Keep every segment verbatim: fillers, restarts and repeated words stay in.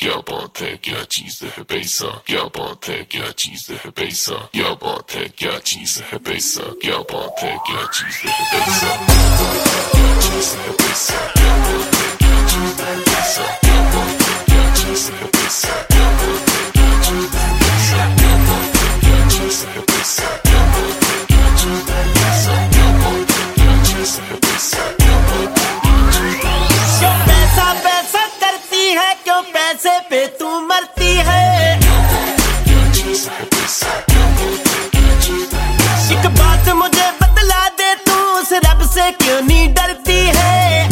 क्या बात है क्या चीज है पैसा, क्या बात है क्या चीज है पैसा, क्या बात है क्या चीज है पैसा, क्या बात है क्या चीज है पैसा, क्या चीज है पैसा, क्या बात है क्या चीज है पैसा, क्या बात है क्या चीज है पैसा, क्या बात है क्या चीज है पैसा, क्या बात है क्या चीज है पैसा, क्या बात है क्या चीज है पैसा, क्या बात है क्या चीज है पैसा, क्या बात है क्यों पैसा पैसा करती है, क्यों पैसे पे तू मरती है। एक बात मुझे बतला दे, तू उस रब से क्यों नहीं डरती है।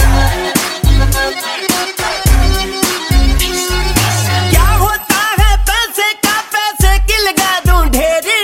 क्या होता है पैसे का, पैसे की लगा दूं ढेरी।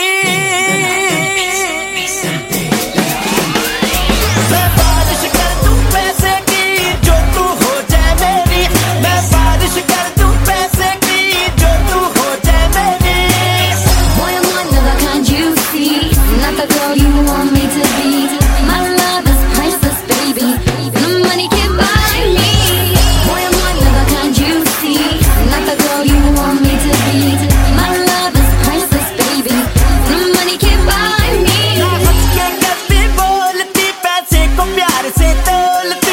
मैं बारिश कर दूं पैसे की, जो तू हो जाए मेरी। मैं बारिश कर दूं पैसे की, जो तू हो जाए मेरी। Boy, I'm one of a kind you see, not the girl you want me to be. My love is priceless, baby. No money can buy me. Boy, I'm one of a kind you see, not the girl you want me to be. My love is priceless, baby. No money can buy me. ना हंस के कभी बोलती, पैसे को प्यार से तोलती।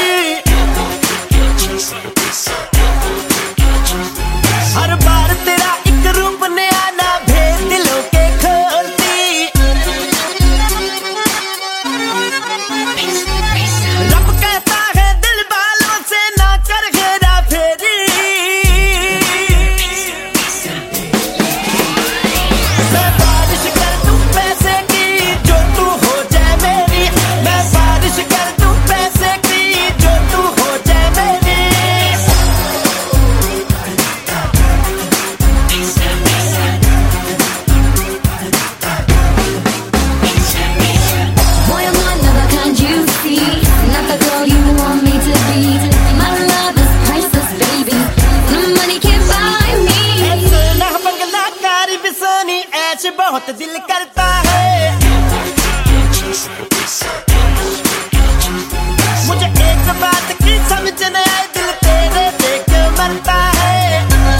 हर बार तेरा एक रूप नया, ना भेद दिलों के खोलती। रब कहता है दिल वालों से ना कर घेरा फेरी। मैं बारिश कर दूं पैसे की, जो तू हो जाए मेरी। मैं बारिश कर दूं पैसे की, जो तू हो जाए मेरी। Boy, I'm one of a kind you see, not the girl you want me to be. My love is priceless, baby. No money can buy me. ऐसे ना बंगला कारी बिसानी, ऐश बहुत दिल करता है। मुझे एक बात की समझ न आए, दिल तेरे देख मरता है।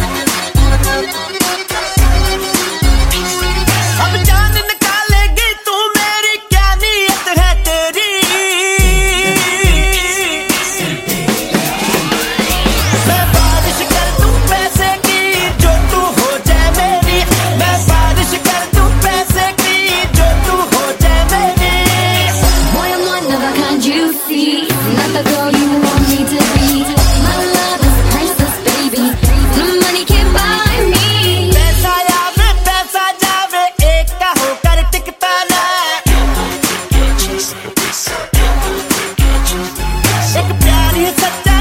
अब जान निकालेगी तू मेरी, क्या नीयत है तेरी। मैं बारिश कर दूं पैसे की, जो तू हो जाए मेरी। मैं बारिश कर दूं पैसे की, जो तू हो जाए मेरी। Boy, I'm one of a kind you see, not the girl you want me to be. My love is priceless, baby. No money can buy me. पैसा आवे पैसा जावे, एक का होकर टिकता ना। एक प्यार ही सच्चा